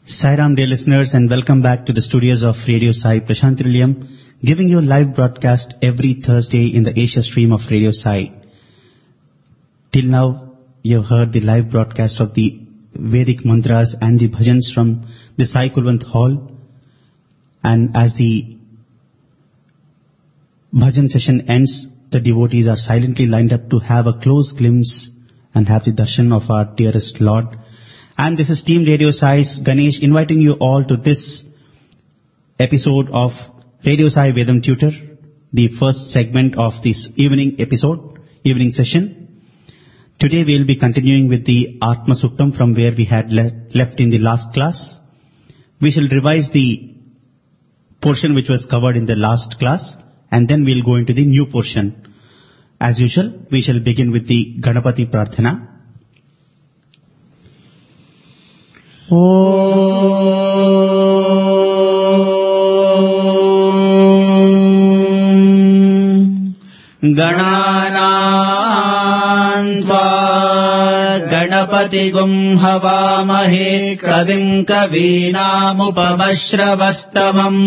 Sairam, dear listeners, and welcome back to the studios of Radio Sai Prashantilayam, giving you live broadcast every Thursday in the Asia stream of Radio Sai. Till now, you have heard the live broadcast of the Vedic mantras and the bhajans from the Sai Kulwant Hall. And as the bhajan session ends, the devotees are silently lined up to have a close glimpse and have the darshan of our dearest Lord. And this is Team Radio Sai's Ganesh inviting you all to this episode of Radio Sai Vedam Tutor, the first segment of this evening session. Today we will be continuing with the Atma Suktam from where we had left in the last class. We shall revise the portion which was covered in the last class, and then we will go into the new portion. As usual, we shall begin with the Ganapati Prarthana. गणानां त्वा गणपतिगुं हवामहे कविं कवीनामुपमश्रवस्तमम्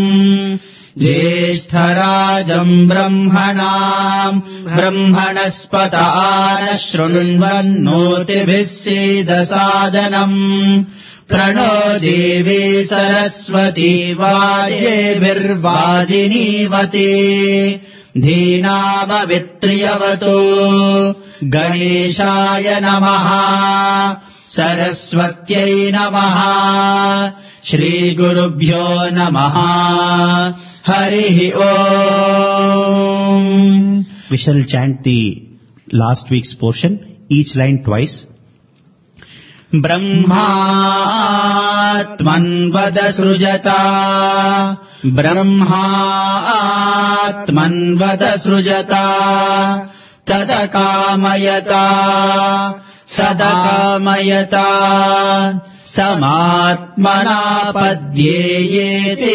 ज्येष्ठराजम् ब्रह्मणस्पत आनः शृण्वन्नोतिभिः सीदसादनम् प्रणो देवी सरस्वती वाजेभिर्वाजिनीवती धीनामवित्र्यवतु गणेशाय नमः सरस्वत्यै नमः श्रीगुरुभ्यो नमः हरिः ओम्. We shall chant the last week's portion, each line twice. ब्रह्मात्मन्वद सृजता ब्रह्मात्मन्वद सृजता तदकामयता सदामयता समात्मना पद्येयेते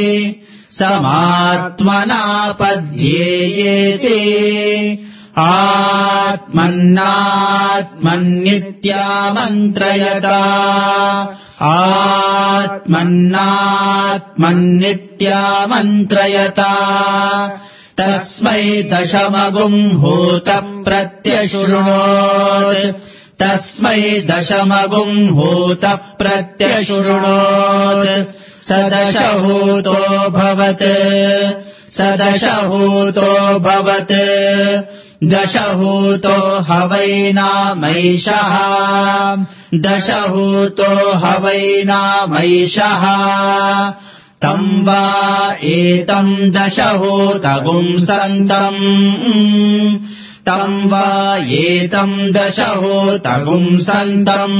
समात्मना पद्येयेते आत्मन्नात्मन्नित्यामन्त्रयता आत्मन्नात्मन्नित्यामन्त्रयता तस्मै दशमगुं होत प्रत्यशृणोत् तस्मै दशमगुं होत प्रत्यशृणोत् सदशहूतो भवत् दशहूतो हवैनामैषः दशहूतो हवैनामैषः तं वा एतं दशहूतगुं सन्तम् तं वा एतं दशहूतगुं सन्तम्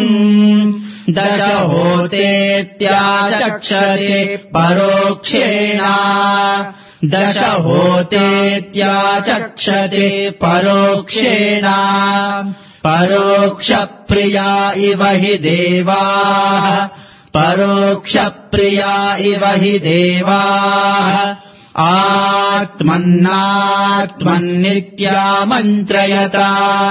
दशहोतेत्याचक्षते परोक्षेण दशहोतेत्याचक्षते परोक्षेण परोक्षप्रिया इव हि देवाः परोक्षप्रिया इव हि देवाः आत्मन्नात्मन्नित्यामन्त्रयता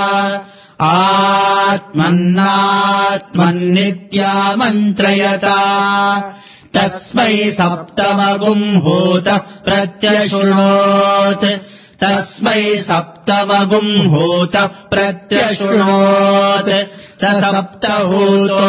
आत्मन्नात्मन्नित्यामन्त्रयता तस्मै सप्तमगुं होत प्रत्यशृणोत् तस्मै सप्तमगुं होत प्रत्यशृणोत् स सप्तहूतो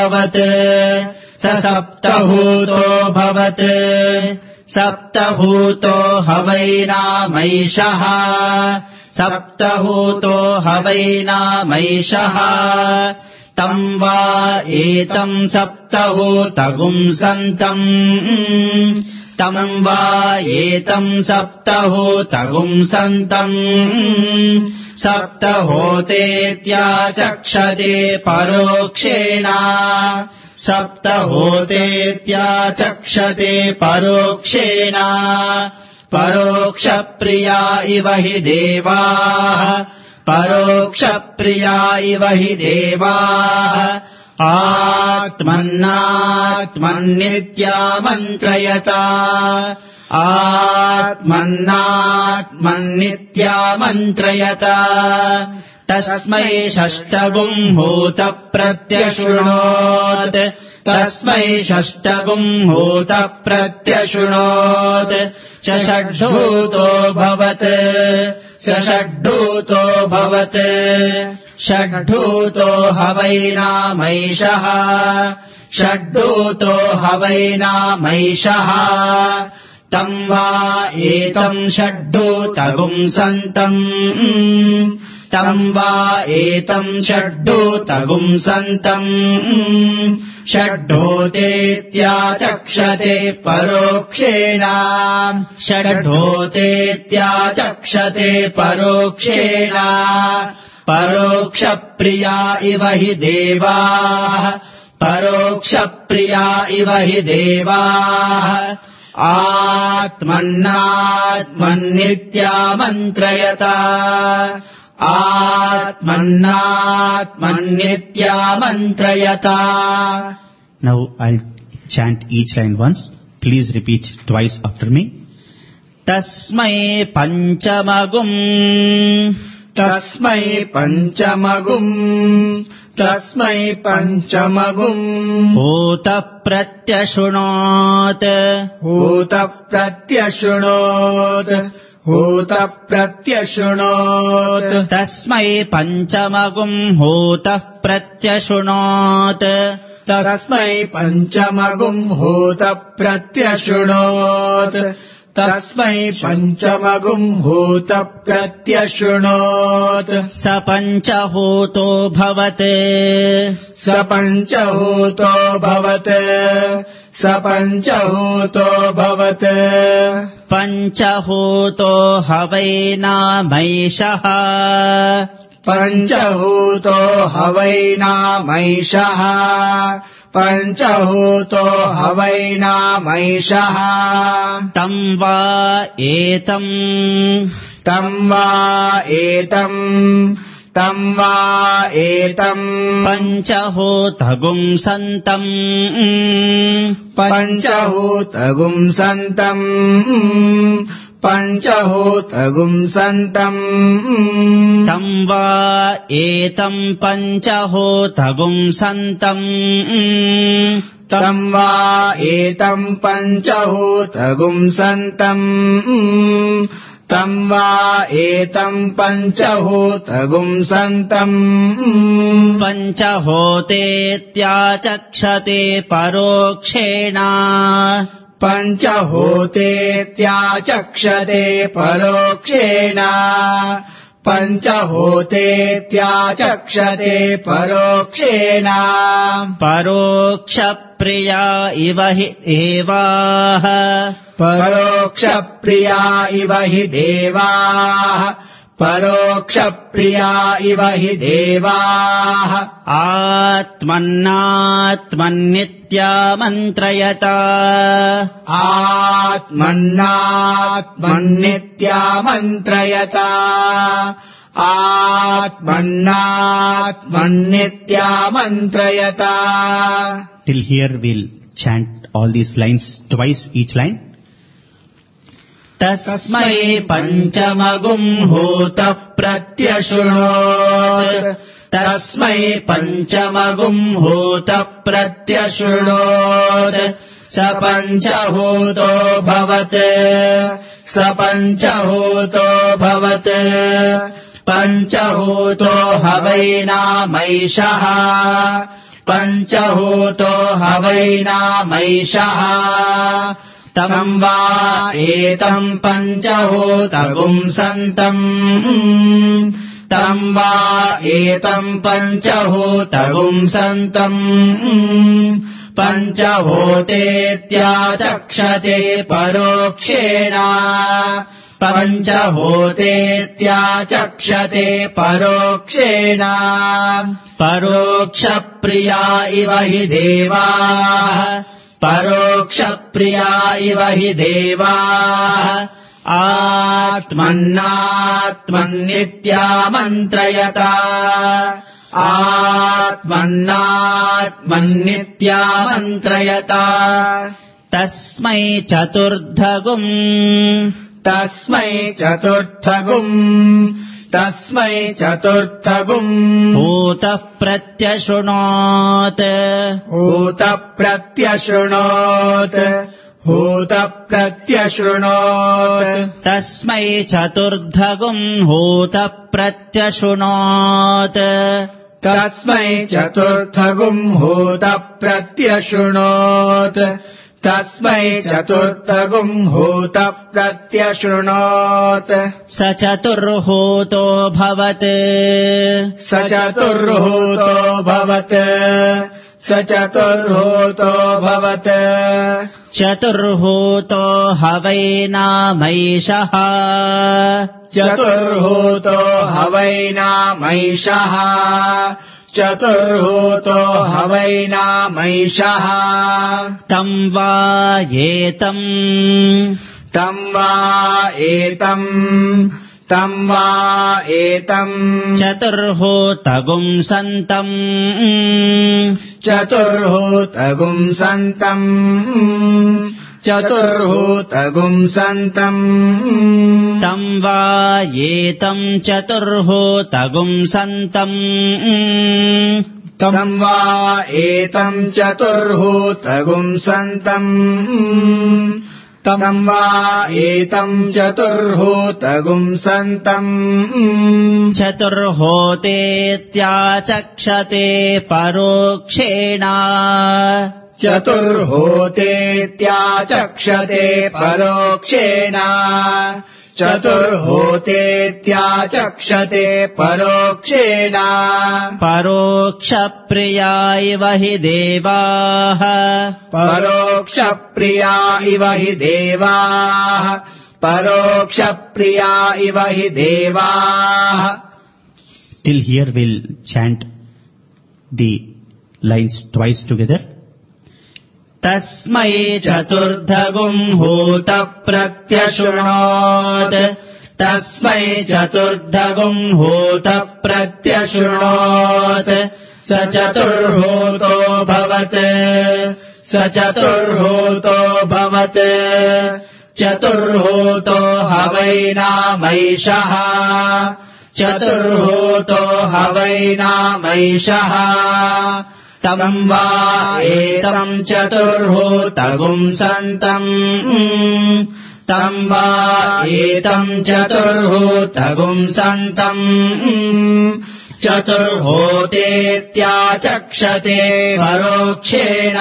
भवत् सप्तहूतो हवैनामैषः सप्तहूतो हवैनामैषः तं वा एतं सप्तहूतगुं सन्तम् तं वा एतं सप्तहूतगुं सन्तम् सप्तहोतेत्याचक्षते परोक्षेण सप्तहोतेत्याचक्षते परोक्षेण परोक्षप्रिया इव हि देवाः परोक्षप्रिया इव हि देवाः आत्मन्नात्मन्नित्यामन्त्रयता आत्मन्नात्मन्नित्यामन्त्रयता तस्मै षष्ठगुं होत प्रत्यशृणोत् तस्मै षष्ठगुम् हूतः प्रत्यशृणोत् षड्भूतो भवत् षड्भूतो हवैनामैषः षड्भूतो हवैनामैषः तम् वा एतम् षड्भूतगुम् सन्तम् षड्भूतेत्याचक्षते परोक्षेण परोक्षप्रिया इव हि देवाः आत्मन्नात्मन्नित्यामन्त्रयता. Now I'll chant each line once. Please repeat twice after me. Tasmai panchamagum hota pratyashunot Tasmai panchamagum hota pratyashunot तस्मै पञ्चमगुम् हूतप्रत्यशृणोत् स पञ्चहूतो भवते पञ्चहूतो हवैनामैषः तम् वा एतम् पञ्चहूतगुम् सन्तम् तम् वा एतम् पञ्चहूतगुम् सन्तम् पञ्चहोतेत्याचक्षते परोक्षेण परोक्षप्रिया इव हि देवाः आत्मन्नात्मन्नित्यामन्त्रयता Till here we'll chant all these lines twice each line. तस्मै पञ्चमगुम् हूतः प्रत्यशृणोत् स पञ्चहूतो भवत् पञ्चहूतो हवैनामैषः तम् वा एतम् पञ्चहूतगुम् सन्तम् पञ्चहोतेत्याचक्षते परोक्षेण परोक्षप्रिया इव हि देवाः आत्मन्नात्मन्नित्यामन्त्रयता तस्मै चतुर्थगुम् तस्मै चतुर्थगुम् भूतः प्रत्यशृणोत् भूतः प्रत्यशृणोत् भूतः प्रत्यशृणोत् तस्मै चतुर्धगुम् भूतः प्रत्यशृणोत् तस्मै चतुर्थगुम् भूतः प्रत्यशृणोत् तस्मै चतुर्थगुम् भूतः प्रत्यशृणोत् स चतुर्हूतो भवत् स चतुर्हूतो भवत् स चतुर्हूतो भवत् चतुर्हूतो हवैनामैषः चतुर्हूतो हवैनामैषः चतुर्हूतो हवैनामैषः तं वा एतम् चतुर्हूतगुं सन्तम् चतुर्हूतगुं सन्तम् चतुर्हूतगुं सन्तम् तं वा एतम् चतुर्हूतगुं सन्तम् तं वा एतम् चतुर्हूतगुं सन्तम् तं वा एतम् चतुर्हूतगुं सन्तम् चतुर्होतेत्याचक्षते परोक्षेण चतुर्होतेत्याचक्षते परोक्षेण चतुर्होतेत्याचक्षते परोक्षेण परोक्षप्रिया इव हि देवाः परोक्षप्रिया इव हि देवाः परोक्षप्रिया इव हि देवाः. Till here we'll chant the lines twice together. तस्मै चतुर्धगुं भूतः प्रत्यशृणोत् तस्मै चतुर्धगुं भूतः प्रत्यशृणोत् स चतुर्हूतो भवत् स चतुर्हूतो भवत् चतुर्हूतो हवैनामैषः चतुर्हूतो हवैनामैषः तं वा एतम् चतुर्हूतगुं सन्तम् तं वा एतम् चतुर्हूतगुं सन्तम् चतुर्होतेत्याचक्षते परोक्षेण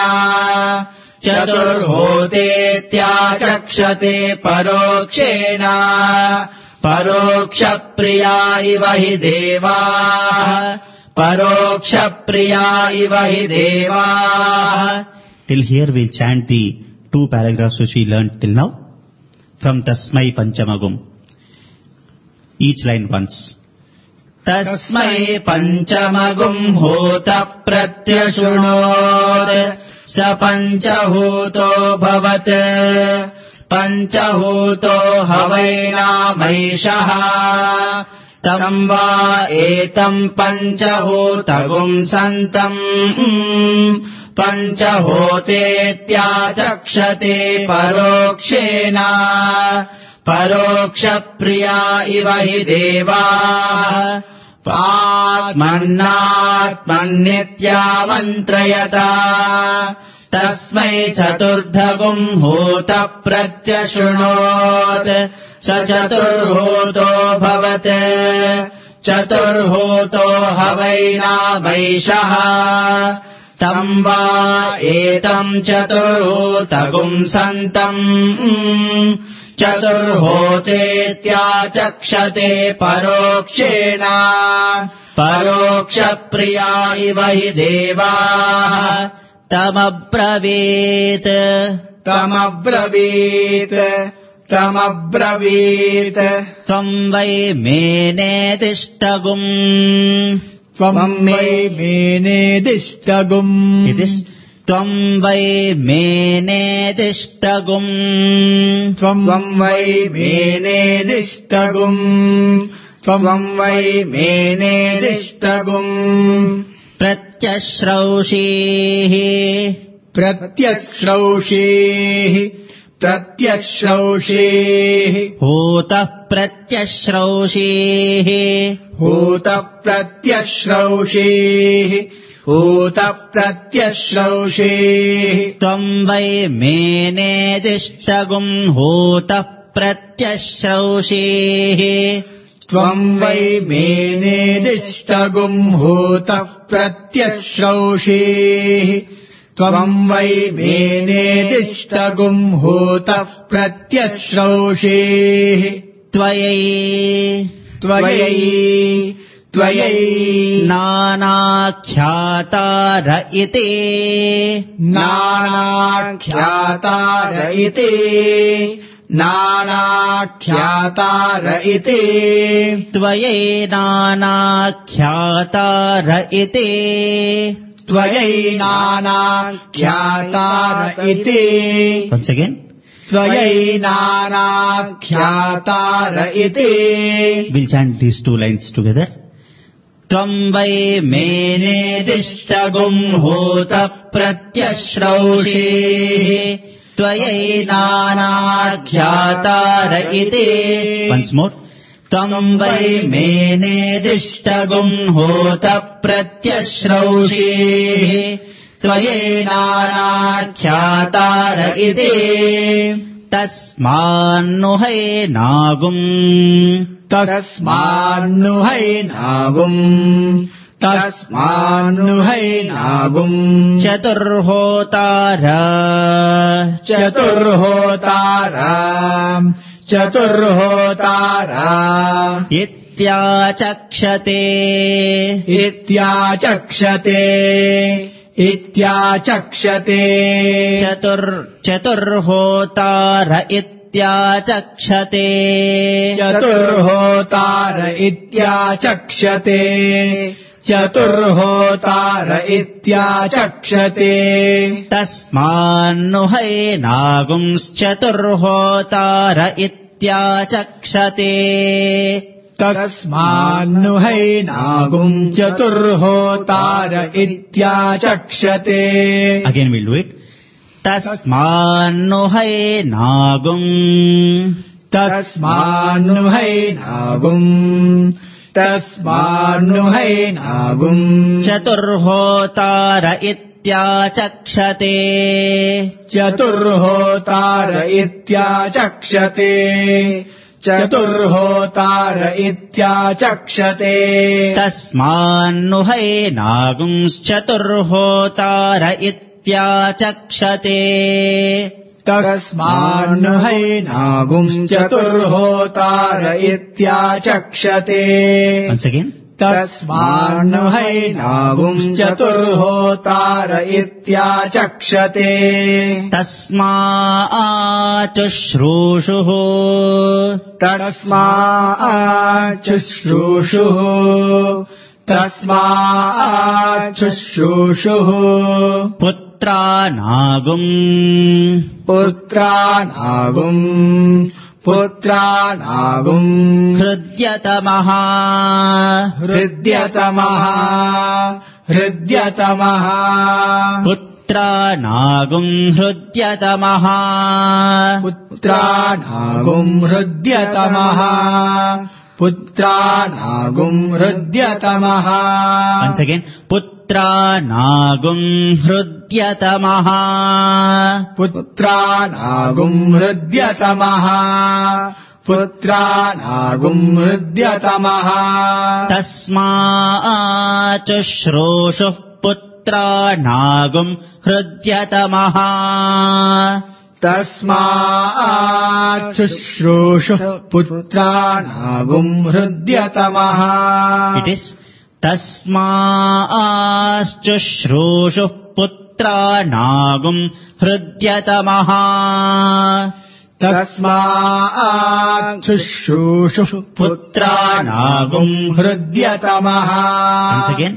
चतुर्होतेत्याचक्षते परोक्षेण परोक्षप्रिया इव हि देवाः परोक्षप्रिया इव हि देवाः. Till here we'll chant the two paragraphs which we learned till now from Tasmai Panchamagum. Each line once. तस्मै पञ्चमगुं भूतः प्रत्यशृणोत् स पञ्चभूतो भवत् पञ्चभूतो हवैनामैषः तं वा एतम् पञ्चभूतगुं सन्तम् पञ्चभूतेत्याचक्षते परोक्षेण परोक्षप्रिया इव हि देवाः आत्मन्नात्मन्नित्यामन्त्रयता तस्मै चतुर्धगुं भूतः प्रत्यशृणोत् स चतुर्हूतो भवत् चतुर्हूतो हवैनामैषः तं वा एतम् चतुर्हूतगुं सन्तम् चतुर्होतेत्याचक्षते परोक्षेण परोक्षप्रिया इव हि देवाः तमब्रवीत् त्वं वै मेनेदिष्टगुम् त्वं वै मेनेदिष्टगुम् त्वं वै मेनेदिष्टगुम् त्वं वै मेनेदिष्टगुम् त्वं वै मेनेदिष्टगुम् प्रत्यश्रौषीः प्रत्यश्रौषेः होतः प्रत्यश्रौषेः होत प्रत्यश्रौषेः होत प्रत्यश्रौषेः त्वं वै मेनेदिष्टगुं होतः प्रत्यश्रौषेः त्वं वै मेनेदिष्टगुं होत प्रत्यश्रौषेः त्वं वै मेनेदिष्टगुं होत प्रत्यश्रौषेः त्वयै नानाख्यातार इति नानाख्यातार इति त्वयै नानाख्यातार इति त्वयै नानाख्यातार इति once again त्वयै नानाख्यातार इति we'll chant these two lines together त्वं वै मेनेदिष्टगुं होतः प्रत्यश्रौषेः त्वयै नानाख्यातार इति once more त्वं वै मेनेदिष्टगुं होतः प्रत्यश्रौषेः त्वयै नानाख्यातार इति तस्मान्नु हैनागुम् तस्मान्नु हैनागुम् चतुर्होतार इत्याचक्षते चतुर्होतार इत्याचक्षते तस्मान्नु हैनागुंश्चतुर्होतार इत्याचक्षते तस्मान्नु हैनागुम् चतुर्होतार इत्याचक्षते again we'll do it तस्मान्नु हैनागुम् चतुर्होतार इत्याचक्षते तस्मान्नु हैनागुंश्चतुर्होतार इत्याचक्षते once again तस्मान्नु हैनागुंश्चतुर्होतार इत्याचक्षते तस्माच्चुश्रूषुः पुत्रानागुम् हृद्यतमः पुत्रानागुम् हृद्यतमः once again पुत्रानागुम् हृद्यतमः तस्माच्चुश्रूषुः पुत्रानागुम् हृद्यतमः it is तस्माच्चुश्रूषुः पुत्रानागुम् हृद्यतमः पुत्रानागुम् once again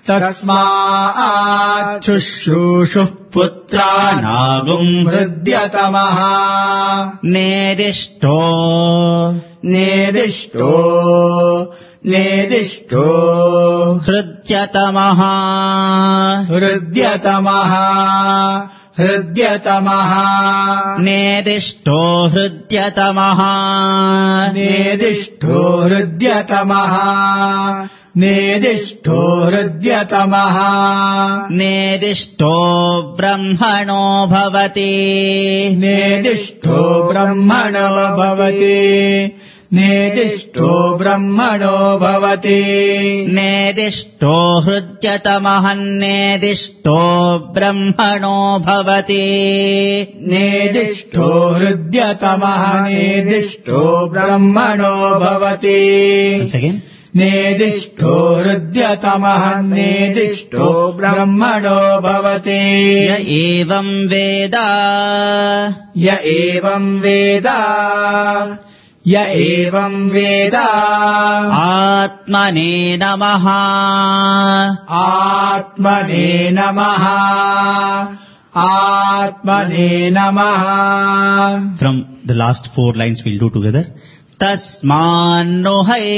तस्माच्चुश्रूषुः पुत्रानागुम् हृद्यतमः नेदिष्टो हृद्यतमः हृद्यतमः नेदिष्टो हृद्यतमः नेदिष्ठो हृद्यतमः नेदिष्ठो हृद्यतमः नेदिष्टो ब्रह्मणो भवति नेदिष्ठो ब्रह्मणो भवति नेदिष्ठो ब्रह्मणो भवति नेदिष्टो हृद्यतमः नेदिष्टो ब्रह्मणो भवति नेदिष्ठो हृद्यतमः नेदिष्ठो ब्रह्मणो भवति Once again. नेदिष्ठो हृद्यतमः नेदिष्ठो ब्रह्मणो भवति य एवं वेद य एवं वेद य एवं वेद आत्मने नमः आत्मने नमः आत्मने नमः From the last 4 lines we'll do together. तस्मान्नो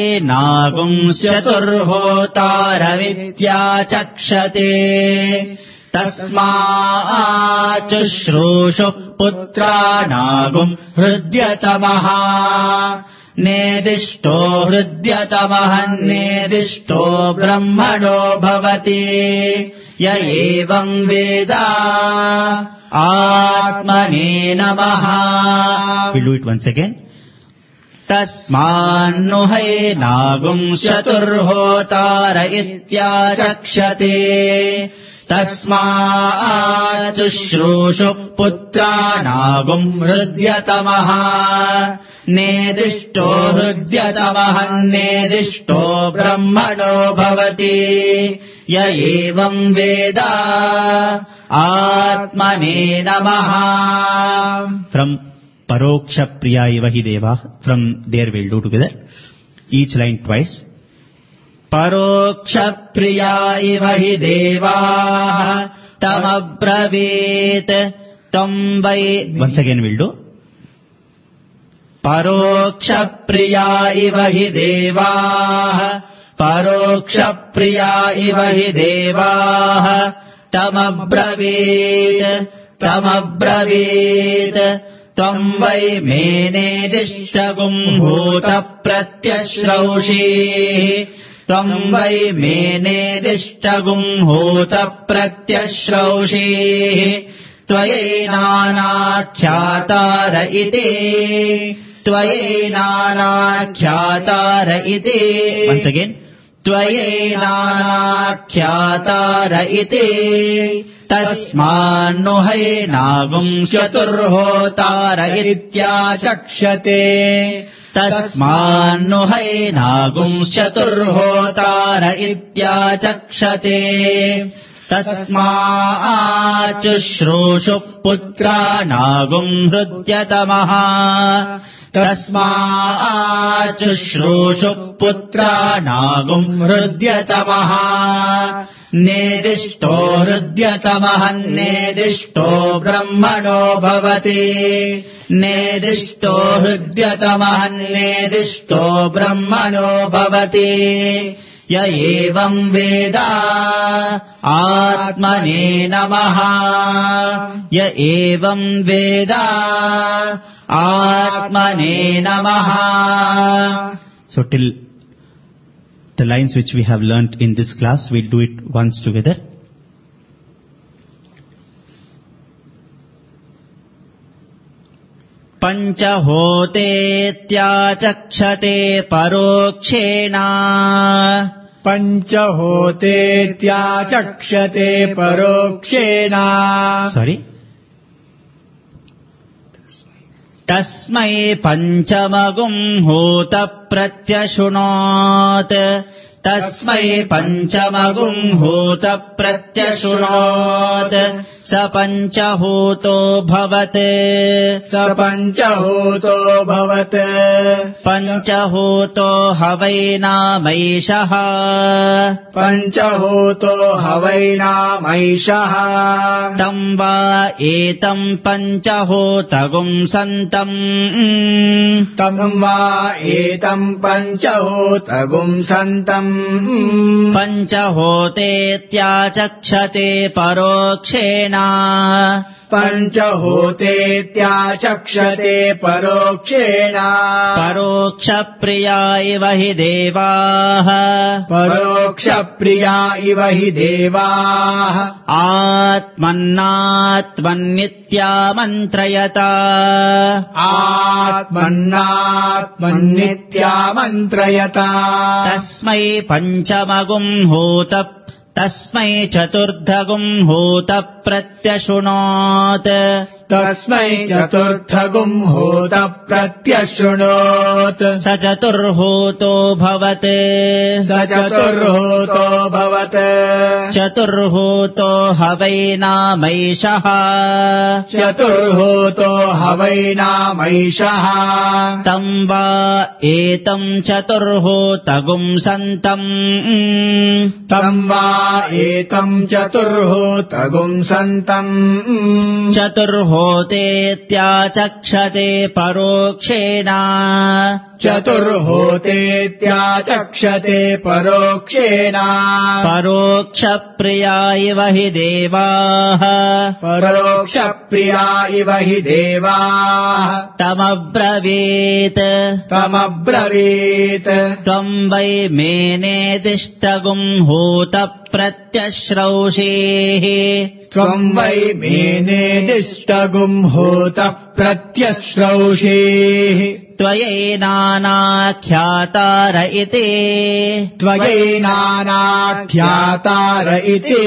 हैनागुंश्चतुर्होतारविद्याचक्षते तस्माच्चुश्रूषुः पुत्रानागुम् हृद्यतमः नेदिष्टो हृद्यतमः नेदिष्टो ब्रह्मणो भवति य एवं वेद आत्मने नमः. We'll do it once again. तस्मान्नु हैनागुंश्चतुर्होतार इत्याचक्षते तस्माच्चुश्रूषुः पुत्रानागुम् हृद्यतमः नेदिष्टो हृद्यतमः नेदिष्टो ब्रह्मणो भवति य एवं वेद आत्मने नमः. From Paroksha Priya Ivahi Deva. From there we'll do together. Each line twice. Paroksha Priya Ivahi Deva Tamabravit Tamvai. Once again we'll do. Paroksha Priya Ivahi Deva Paroksha Priya Ivahi Deva Tamabravit Tamabravit त्वं वै मेनेदिष्टगुम् भूतप्रत्यश्रौषीः त्वं वै मेनेदिष्टगुम् भूतप्रत्यश्रौषीः त्वयैनानाख्यातार इति त्वयैनानाख्यातार इति. Once again. त्वयैनानाख्यातार इति तस्मान्नु हैनागुंश्चतुर्होतार इत्याचक्षते तस्मान्नु हैनागुंश्चतुर्होतार इत्याचक्षते तस्माच्चुश्रूषुः पुत्रानागुम् हृद्यतमः तस्माच्चुश्रूषुः पुत्रानागुम् हृद्यतमः नेदिष्टो हृद्यतमः नेदिष्टो ब्रह्मणो भवति नेदिष्टो हृद्यतमः नेदिष्टो ब्रह्मणो भवति य एवं वेद आत्मने नमः य एवं वेद आत्मने नमः. So till the lines which we have learnt in this class, we'll do it once together. पंचहोतेत्याचक्षते परोक्षेण पंचहोतेत्याचक्षते परोक्षेण. Sorry. तस्मै पञ्चमगुम् होत प्रत्यशृणोत् तस्मै पञ्चमगुम् होत प्रत्यशृणोत् स पञ्चहोतो भवत् स पञ्चहोतो भवत् पञ्चहोतो हवैनामैषः पञ्चहोतो हवैनामैषः तं वा एतं पञ्चहोतगुं सन्तम् तं वा एतं पञ्चहोतगुं सन्तम् पञ्चहोतेत्याचक्षते परोक्षेण पञ्चभूतेत्याचक्षते परोक्षेण परोक्षप्रिया इव हि देवाः परोक्षप्रिया इव हि देवाः आत्मन्नात्मन्नित्यामन्त्रयता आत्मन्नात्मन्नित्यामन्त्रयता तस्मै पञ्चमगुं होत तस्मै चतुर्धगुं होत प्रत्यशृणोत् तस्मै चतुर्थगुं होत प्रत्यशृणोत् स चतुर्होतो भवत् स चतुर्होतो भवत् चतुर्होतो हवैनामैषः चतुर्होतो हवैनामैषः तं वा एतं चतुर्होतगुं सन्तम् तं वा एतं चतुर्होतगुं सन्तम् चतुर्होतेत्याचक्षते परोक्षेण चतुर्होतेत्याचक्षते परोक्षेण परोक्षप्रिया इव हि देवाः परोक्षप्रिया इव हि देवाः तमब्रवीत् त्वं वै मेनेदिष्टगुं होत प्रत्यश्रौषेः त्वं वै मेनेदिष्टगुं होत प्रत्यश्रौषेः त्वयैनानाख्यातार इति त्वयैनानाख्यातार इति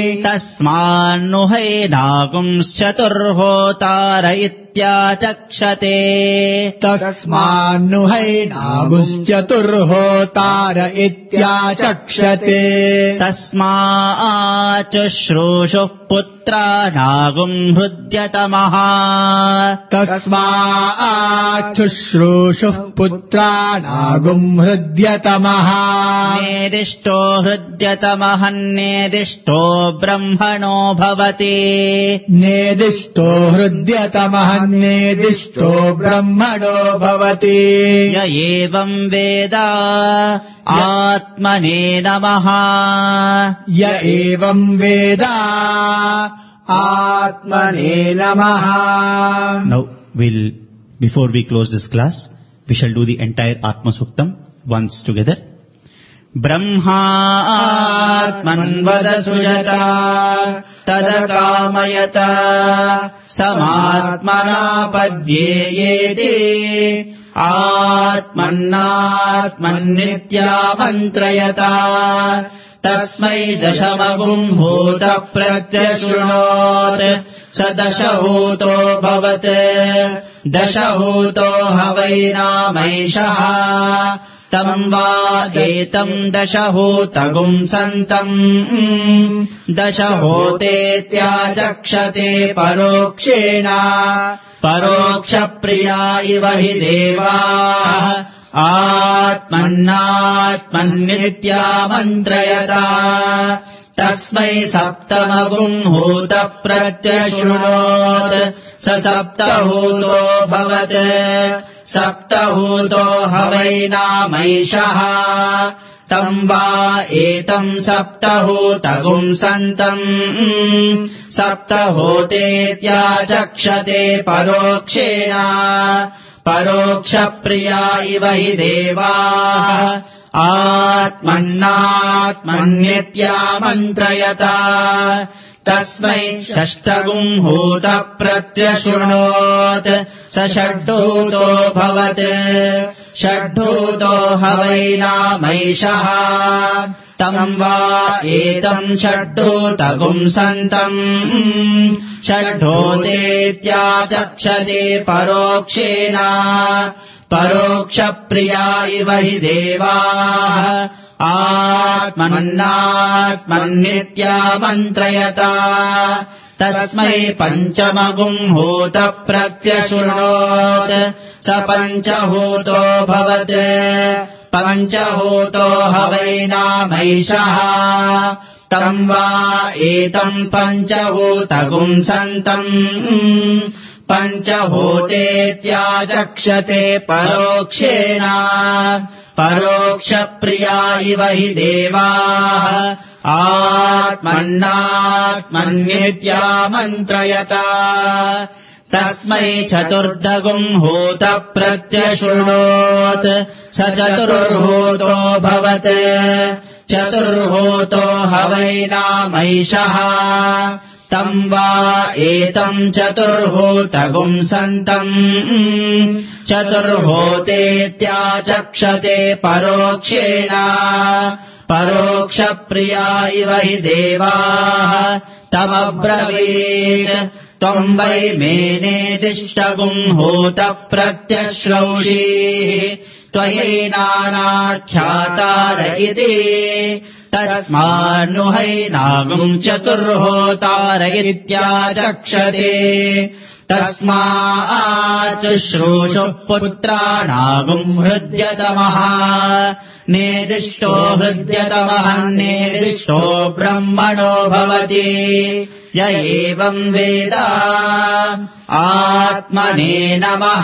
तस्मान्नुहैनागुंश्चतुर्होतार इत्याचक्षते तस्मान्नुहैनागुंश्चतुर्होतार इत्याचक्षते तस्माच्चुश्रूषुः पुत्राणागुं हृद्यतमः तस्माच्चुश्रूषुः पुत्राणागुं हृद्यतमः नेदिष्टो हृद्यतमहन्नेदिष्टो ब्रह्मणो भवति नेदिष्टो हृद्यतमः नेदिष्टो ब्रह्मणो भवति य एवं वेद आत्मने नमः य एवं वेद आत्मने नमः. Now before we close this class, we shall do the entire Atma Suktam once together. Brahma Atmanvada Sujata Tadakamayata Samatmana Padyeyete Atmannatmannityamantrayata Tasmai Dashamagum Bhuta Pratyashrunot Sadashahuto Bhavate Dashahuto Havainamaishaha Tam va etam dashahotagum santam dashahotetyachakshate parokshena parokshapriya iva hi devah atmannatmannityamantrayata tasmai saptamagum hota pratyashrunot sa saptahuto bhavate सप्तहूतो हवैनामैषः तं वा एतं सप्तहूतगुं सन्तम् सप्तहूतेत्याचक्षते परोक्षेण परोक्षप्रिया इव हि देवाः आत्मन्नात्मन्नित्यामन्त्रयता तस्मै षष्ठगुं हूत प्रत्यशृणोत् स षड्भूतो भवत् षड्भूतो हवैनामैषः तं वा एतं षड्भूतगुं सन्तम् षड्भूतेत्याचक्षते परोक्षेण परोक्षप्रिया इव हि देवाः आत्मन्नात्मन्नित्यामन्त्रयता तस्मै पञ्चमगुं हूत प्रत्यशृणोत् स पञ्चहूतो भवत् पञ्चहूतो हवैनामैषः तं वा एतं पञ्चहूतगुं सन्तम् पञ्चभूतेत्याचक्षते परोक्षेण परोक्षप्रिया इव हि देवाः आत्मन्नात्मन्येत्यामन्त्रयत तस्मै चतुर्दगुम् होत प्रत्यशृणोत् स चतुर्होतो भवत् चतुर्होतो हवैनामैषः तम् वा एतम् चतुर्होतगुम् सन्तम् चतुर्होतेत्याचक्षते परोक्षेण परोक्षप्रिया इव हि देवाः तमब्रवीत् त्वम् वै मेनेदिष्टगुम् होत प्रत्यश्रौषीः त्वयैनानाख्यातार इति तस्मान्नु हैनागुम् चतुर्होतार इत्याचक्षते तस्माच्चुश्रूषुः पुत्राणागुम् हृद्यतमः नेदिष्टो हृद्यतमः नेदिष्टो ब्रह्मणो भवति य एवम् वेद आत्मने नमः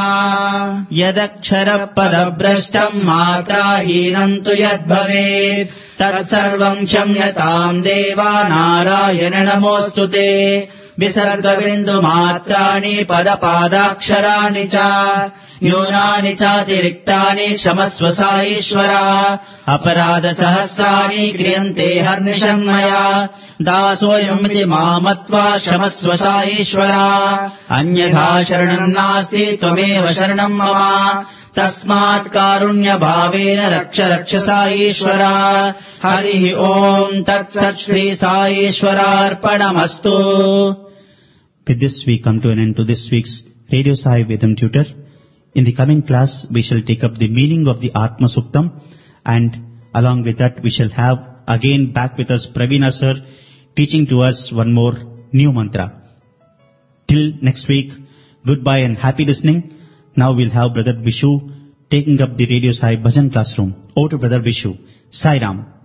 यदक्षरपदभ्रष्टम् मात्राहीनम् तु यद्भवेत् तत्सर्वम् क्षम्यताम् देवा नारायण नमोऽस्तु ते विसर्गबिन्दुमात्राणि पदपादाक्षराणि च न्यूनानि चातिरिक्तानि क्षमस्व सा ईश्वर अपराधसहस्राणि क्रियन्ते हर्निशन्मया दासोऽयमिति मामत्वा क्षमस्व सा ईश्वर अन्यथा शरणम् नास्ति त्वमेव शरणम् मम तस्मात् कारुण्यभावेन रक्ष सा ईश्वर हरिः ओम् तत्सत् श्री सा ईश्वरार्पणमस्तु. With this we come to an end to this week's Radio Sai Vedam Tutor. In the coming class we shall take up the meaning of the Atma Suktam, and along with that we shall have again back with us Pravina sir teaching to us one more new mantra. Till next week, goodbye and happy listening. Now we'll have Brother Vishu taking up the Radio Sai Bhajan classroom. Over to Brother Vishu. Sai Ram.